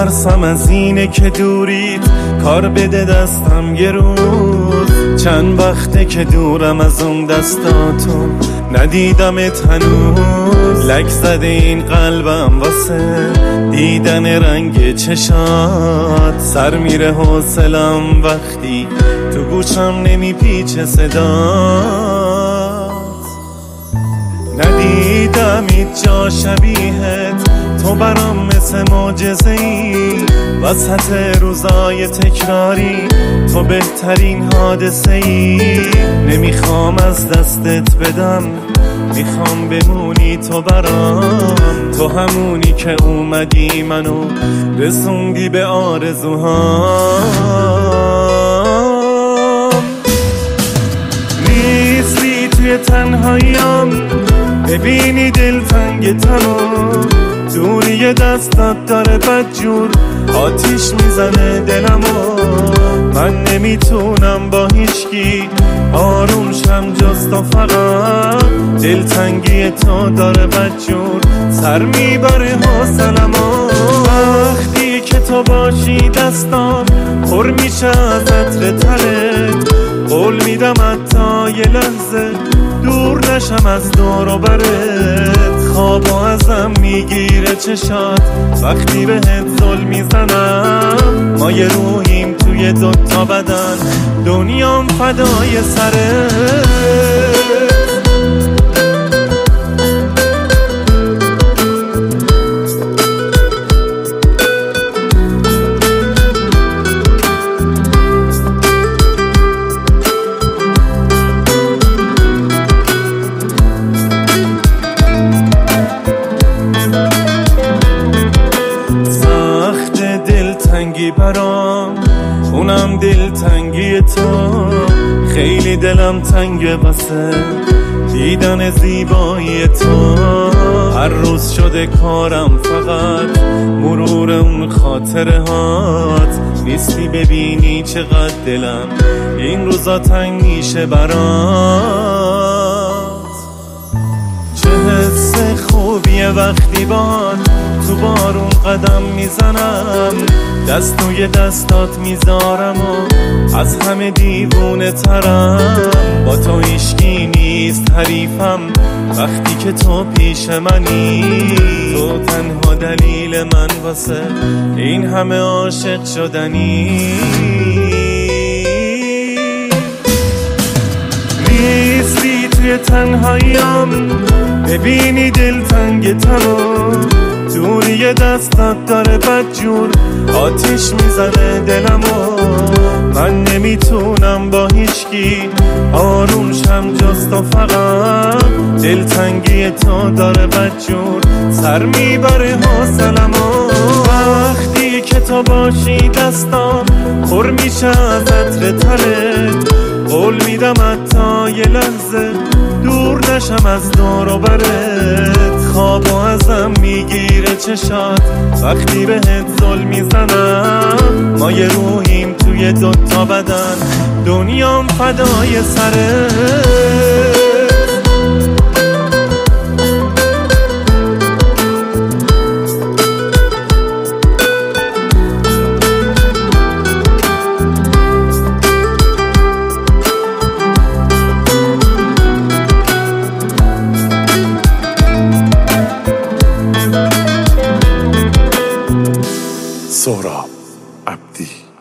ترسم از اینه که دوریت کار بده دستم یه روز. چند وقته که دورم از اون دستاتو ندیدمت هنوز. لک زده این قلبم واسه دیدن رنگ چشات. سر میره حوصلم وقتی تو گوشم نمیپیچه صدات. ندیدم هیچ جا شبیهت، تو برام مثل معجزه‌ای. وسط روزای تکراری تو بهترین حادثه‌ای. نمیخوام از دستت بدم، میخوام بمونی تو برام. تو همونی که اومدی منو رسوندی به آرزوهام. نیستی توی تنهاییم، ببینی دلتنگتمو. دوری دستات داره بدجور آتیش میزنه دلمو. من نمیتونم با هیچکی آروم شم جز تو فقط. دلتنگی تو داره بدجور سر میبره حوصلمو. وقتی که تو باشی دستام پر میشه از عطر تنت. قول میدم حتی یه لحظه دور نشم از دور و برت. خوابو ازم میگیره چشات وقتی بهت زل میزنم. ما یه روحیم توی دوتا بدن، دنیام فدای سرت. دلتنگی برام اونم دلتنگی تو. خیلی دلم تنگه واسه دیدن زیبایی تو. هر روز شده کارم فقط مرور اون خاطره هات. نیستی ببینی چقدر دلم این روزا تنگ میشه برات. چه حس خوبیه وقتی باد تو بارون قدم میزنم. دست توی دستات میذارم و از همه دیوونه ترم. با تو هیچکی نیست حریفم وقتی که تو پیش منی. تو تنها دلیل من واسه این همه عاشق شدنی. نیستی توی تنهاییم، ببینی دلتنگتمو. دوری دستات داره بدجور آتیش میزنه دلمو. من نمیتونم با هیچکی آروم شم جز تو فقط. دلتنگی تو داره بدجور سر میبره حوصلمو. وقتی که تو باشی دستام پر میشه از عطر تنت. قول میدم حتی یه لحظه دور نشم از دور و برت. خوابو ازم میگیره چشات وقتی بهت زل میزنم. ما یه روحیم توی دوتا بدن، دنیام فدای سرت. سهراب عبدی.